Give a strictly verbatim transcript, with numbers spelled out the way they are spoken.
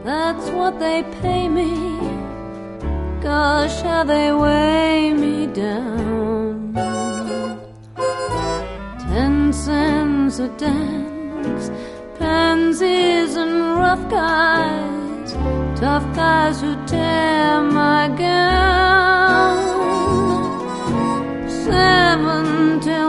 that's what they pay me. Gosh, how they weigh me down. Ten cents a dance, pansies and rough guys, tough guys who tear my gown. Seven till